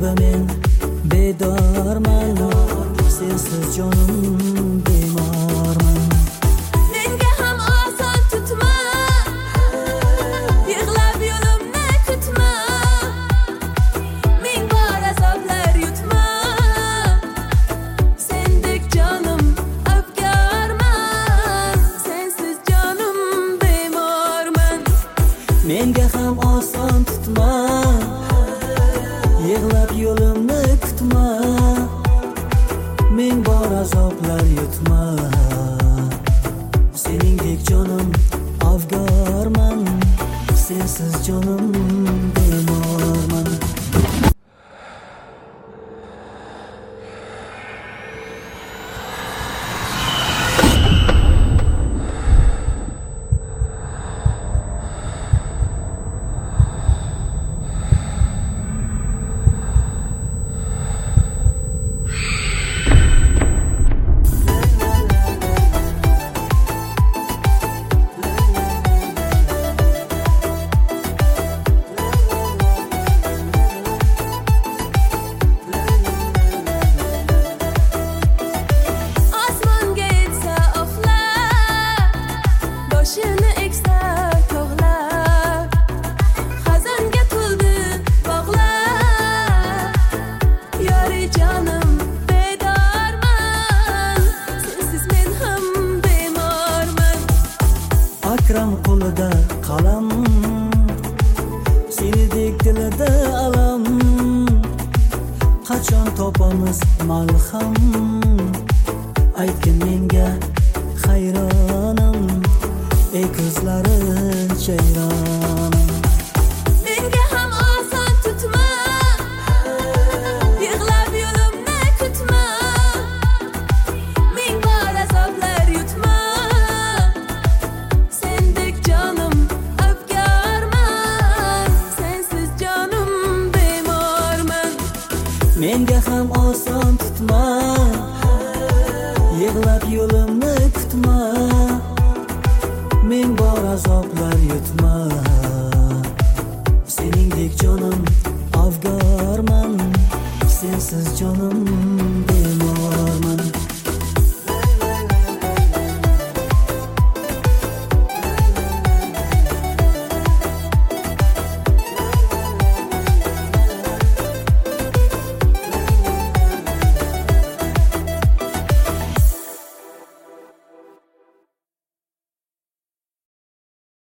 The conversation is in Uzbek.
kabi men bedorman, sensiz jonim bemorman. Menga ham oson tutma, yig'lab yo'limni kutma, ming bor azoblar yutma, sendek jonim abgorman, sensiz jonim bemorman. Menga ham oson tutma, yig'lab yo'limni kutma, ming bor azoblar yutma, seningdek jonim afgorman, sensiz jonim bemorman. Osmonga yetsa oxlar, boshini eksa tog'lar, xazonga to'ldi bog'lar, yori jonim bedorman, sensiz men ham bemorman. Akram qo'lida qalam, senidek dilida alam, qachon topamiz malham, aytgin menga hayronim, ey ko'zlari chayronim. Menga ham oson tutma, yig'lab yo'limni kutma, ming bor azoblar yutma, sendek jonim abgorman, sensiz jonim bemorman. Menga ham oson tutma, yig'lab yo'limni kutma, ming bor azob